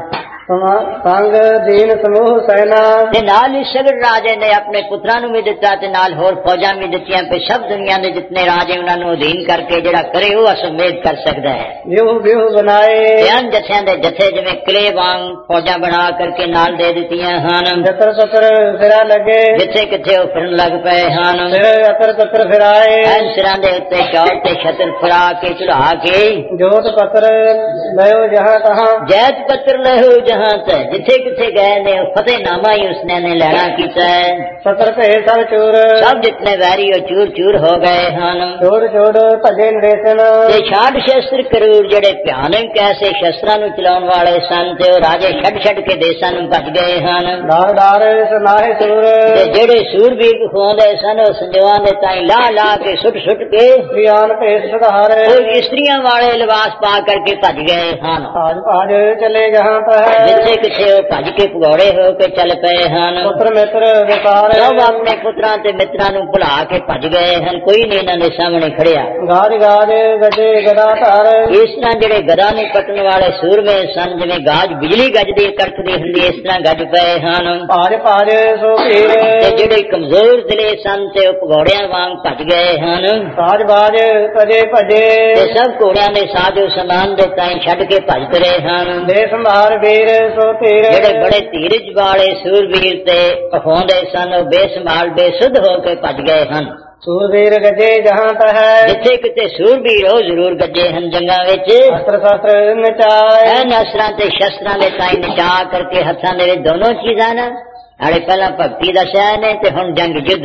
ਸੰਗ ਦੀਨ ਸਮੂਹ ਸੈਨਾ। ਤੇ ਨਾਲ ਹੀ ਸਗੜ ਰਾਜੇ ਨੇ ਆਪਣੇ ਪੁੱਤਰਾਂ ਨੂੰ ਵੀ ਦਿੱਤਾ ਤੇ ਨਾਲ ਹੋਰ ਫੌਜਾਂ ਵੀ ਦਿੱਤੀਆਂ ਤੇ ਸਭ ਦੁਨੀਆ ਦੇ ਜਿਤਨੇ ਰਾਜੇ ਉਹਨਾਂ ਨੂੰ ਅਧੀਨ ਕਰਕੇ ਜਿਹੜਾ ਕਰੇ ਉਹ ਅਸਮੇਧ ਕਰ ਸਕਦਾ ਹੈ। ਵਿਊ ਬਣਾਏ ਧਿਆਨ ਜਥਿਆਂ ਦੇ ਜਥੇ ਜਿਵੇਂ ਕਿਲੇ ਵਾਂਗ ਫੌਜਾਂ ਬਣਾ ਕਰਕੇ ਨਾਲ ਦੇ ਦਿੱਤੀਆਂ ਹਨ। ਜਤਰ ਤਤਰ ਫਿਰਾ ਲੱਗੇ ਜਿੱਥੇ ਕਿੱਥੇ ਉਹ ਫਿਰਨ ਲੱਗ ਪਏ ਹਨ। ਸਿਰ ਅਤਰ ਤਤਰ ਫਿਰਾਏ ਸਿਰਾਂ ਦੇ ਉੱਤੇ ਚੌੜ ਤੇ ਛਤਰ ਫਰਾ ਕੇ ਚੜਾ ਕੇ ਜੋਤ ਪੱਤਰ ਲਿਓ ਜਹਾਂ ਤਹਾਂ ਜੈਤ ਪੱਤਰ ਲਹੋ ਜਹਾਂ ਤੇ ਜਿੱਥੇ ਕਿੱਥੇ ਗਏ ਨੇ ਉਹ ਫਤਿਹਨਾਮਾ ਹੀ ਉਸਨੇ ਨੇ ਲੈਣਾ ਕੀਤਾ ਹੈ। ਸਤਰ ਭੇ ਸਭ ਚੂਰ ਸਭ ਜਿਤਨੇ ਵੈਰੀ ਉਹ ਚੂਰ ਚੂਰ ਹੋ ਗਏ ਹਨ। ਛੋੜ ਛੋੜ ਭਜੇ ਨਰੇਸ਼ਨ ਤੇ ਛਾੜ ਸ਼ਸਤਰ ਕਰੂਰ ਜਿਹੜੇ ਭਿਆਨਕ ਐਸੇ ਸ਼ਸਤਰਾਂ ਨੂੰ ਚਲਾਉਣ ਵਾਲੇ ਸਨ ਤੇ ਉਹ ਰਾਜੇ ਛੱਡ ਛੱਡ ਕੇ ਦੇਸ਼ਾਂ ਨੂੰ ਭੱਜ ਗਏ ਹਨ। ਡਾਰ ਡਾਰ ਸੁਨਾਹੇ ਸੂਰ ਤੇ ਜਿਹੜੇ ਸੂਰਬੀਰ ਖੋਂਦੇ ਸਨ ਉਹ ਸੰਜਵਾਂ ਦੇ ਤਾਈ ਲਾ ਲਾ ਕੇ ਸੁੱਟ ਸੁੱਟ ਕੇ ਪ੍ਰਿਆਨ ਭੇਸ ਸੁਧਾਰ ਉਹ ਇਸਤਰੀਆਂ ਵਾਲੇ ਲਿਬਾਸ ਪਾ ਕਰਕੇ ਭੱਜ ਗਏ ਹਨ। ਆਜ ਆਜ ਚਲੇ ਜਹਾਂ ਤਹ ਜਿੱਥੇ ਕਿਥੇ ਉਹ ਭੱਜ ਕੇ ਭਗੌੜੇ ਹੋ ਕੇ ਚੱਲ ਪਏ ਹਨ। ਪੁੱਤਰ ਮਿੱਤਰ ਵਿਸਾਰ ਸਭ ਆਪਣੇ ਪੁੱਤਰਾਂ ਤੇ ਮਿੱਤਰਾਂ ਨੂੰ ਭੁਲਾ ਕੇ ਭੱਜ ਗਏ ਹਨ। ਕੋਈ ਨਹੀਂ ਇਹਨਾਂ ਦੇ ਸਾਹਮਣੇ ਖੜਿਆ। ਗਾਜ ਗਾਜ ਗਜੇ ਗਦਾ ਧਾਰ ਇਸ ਤਰ੍ਹਾਂ ਜਿਹੜੇ ਗਦਾ ਨੂੰ ਪੱਟਣ ਵਾਲੇ ਸੂਰਮੇ ਸਨ ਜਿਵੇਂ ਗਾਜ ਬਿਜਲੀ ਗੱਜਦੀ ਕੜਕਦੀ ਹੁੰਦੀ ਇਸ ਤਰ੍ਹਾਂ ਗੱਜ ਪਏ ਹਨ। ਭਾਜ ਭਾਜ ਸੋ ਪੀਰ ਤੇ ਜਿਹੜੇ ਕਮਜ਼ੋਰ ਦਿਲੇ ਸਨ ਤੇ ਉਹ ਭਗੌੜਿਆਂ ਵਾਂਗ ਭੱਜ ਗਏ ਹਨ। ਸਾਜ ਬਾਜ ਭਜੇ ਭਜੇ ਤੇ ਸਭ ਘੋੜਿਆਂ ਦੇ ਸਾਜੋ ਸਮਾਨ ਦੇ ਤਾਈਂ ਛੱਡ ਕੇ ਭੱਜ ਤੁਰੇ ਹਨ। ਦੇ ਸੰਭਾਰ ਵੀਰ ਸੋ ਧੀਰ ਜਿਹੜੇ ਬੜੇ ਧੀਰਜ ਵਾਲੇ ਸੂਰਬੀਰ ਤੇ ਕਹਾਉਂਦੇ ਸਨ ਉਹ ਬੇਸੰਭਾਲ ਬੇਸੁੱਧ ਹੋ ਕੇ ਭੱਜ ਗਏ ਹਨ। ਸੂਰਬੀਰ ਗਜੇ ਜਹਾਂ ਤਹ ਜਿੱਥੇ ਕਿਤੇ ਸੂਰਬੀਰ ਉਹ ਜ਼ਰੂਰ ਗੱਜੇ ਹਨ ਜੰਗਾਂ ਵਿੱਚ। ਅਸਤਰ ਸ਼ਸਤਰ ਨਚਾਏ ਐਨ ਅਸਰਾਂ ਤੇ ਸ਼ਸਤਰਾਂ ਦੇ ਤਾਈਂ ਨਚਾ ਕਰਕੇ ਹੱਥਾਂ ਦੇ ਵਿੱਚ ਦੋਨੋਂ ਚੀਜ਼ਾਂ ਨਾ ਅੜੇ ਪਹਿਲਾਂ ਭਗਤੀ ਦਾ ਸ਼ਹਿਰ ਨੇ ਤੇ ਹੁਣ ਜੰਗ ਯੁੱਧ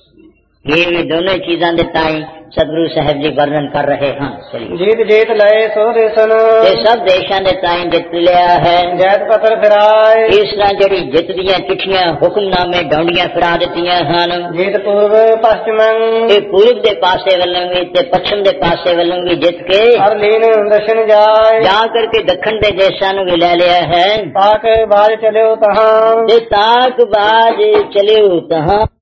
ਇਹ ਵੀ ਦੋਨੋਂ ਚੀਜ਼ਾਂ ਦੇ ਤਾਈਂ ਸਤਿਗੁਰੂ ਸਾਹਿਬ ਜੀ ਵਰਣਨ ਕਰ ਰਹੇ ਹਨ। ਜੀਤ ਜੀਤ ਲਏ ਸੋ ਦੇਸਨ ਤੇ ਸਭ ਦੇਸ਼ਾਂ ਦੇ ਤਾਈਂ ਜਿੱਤ ਲਿਆ ਹੈ। ਜੈਤ ਪੱਤਰ ਫਿਰਾਏ ਇਸ ਤਰ੍ਹਾਂ ਜਿਹੜੀ ਜਿੱਤ ਦੀਆਂ ਚਿੱਠੀਆਂ ਹੁਕਮਨਾਮੇ ਡੌਂਡੀਆਂ ਫਿਰਾ ਦਿੱਤੀਆਂ ਹਨ। ਜੀਤ ਪੂਰਬ ਪਸ਼ਚਿਮੰ ਇਹ ਪੂਰਬ ਦੇ ਪਾਸੇ ਵੱਲੋਂ ਵੀ ਤੇ ਪੱਛਮ ਦੇ ਪਾਸੇ ਵੱਲੋਂ ਵੀ ਜਿੱਤ ਕੇ ਹਰ ਲੀਨ ਦਰਸ਼ਨ ਜਾਏ ਜਾ ਕਰਕੇ ਦੱਖਣ ਦੇ ਦੇਸ਼ਾਂ ਨੂੰ ਵੀ ਲੈ ਲਿਆ ਹੈ। ਤਾਕ ਬਾਜ ਚਲਿਓ ਤਹਾਂ ਤੇ ਤਾਕ ਬਾਜ ਚਲਿਓ ਤਹਾਂ